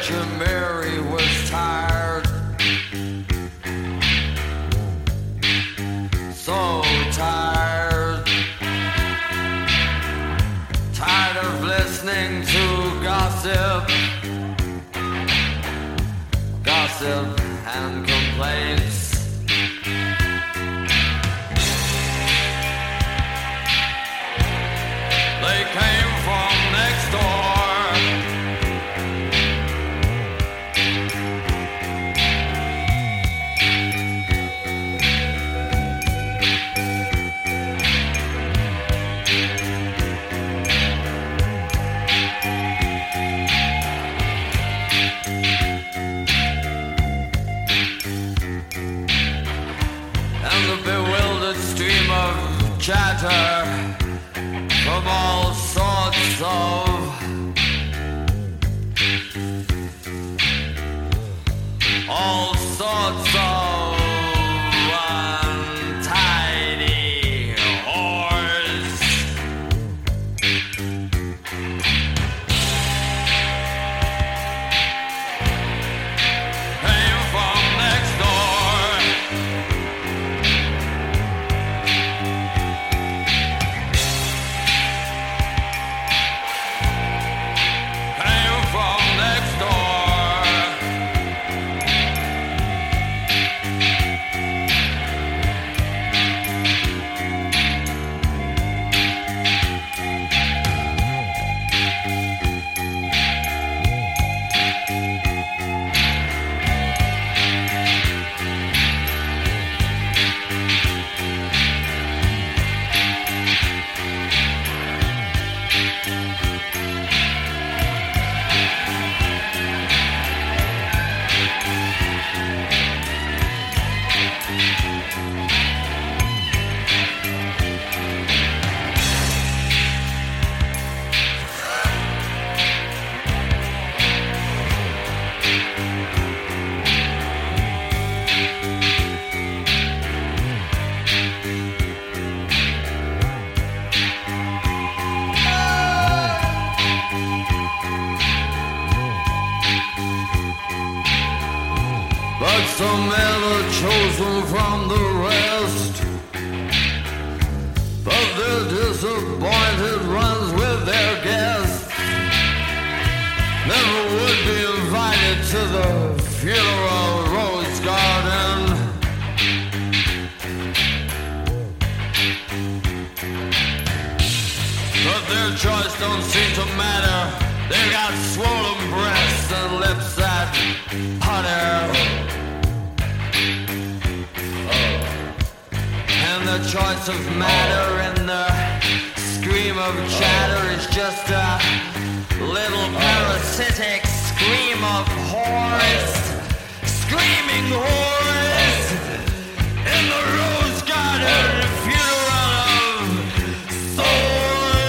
Virgin Mary was tired, so tired, tired of listening to gossip, gossip and complaints. They came from next door. And the bewildered stream of chatter from all sorts of untidy whores. Came from next door. Came from next door. But some men are chosen from the rest, but their disappointed runs with their guests. Never would be invited to the funeral rose garden. But their choice don't seem to matter. They got swollen breasts and lips that putter. And the choice of matter and the scream of chatter is just a little parasitic scream of whores, screaming whores in the rose garden funeral of souls.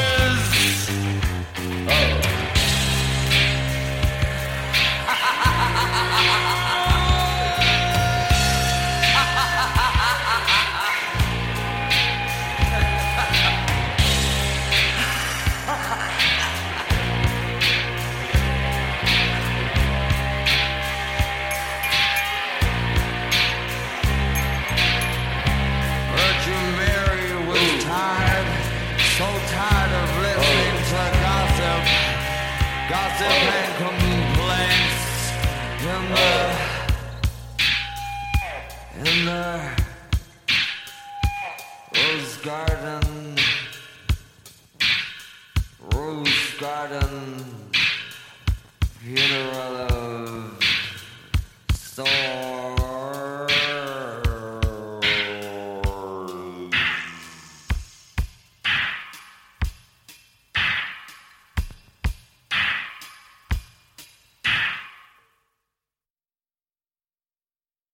Virgin Mary was tired, so tired of listening to gossip, gossip and complaints in the rose garden funeral.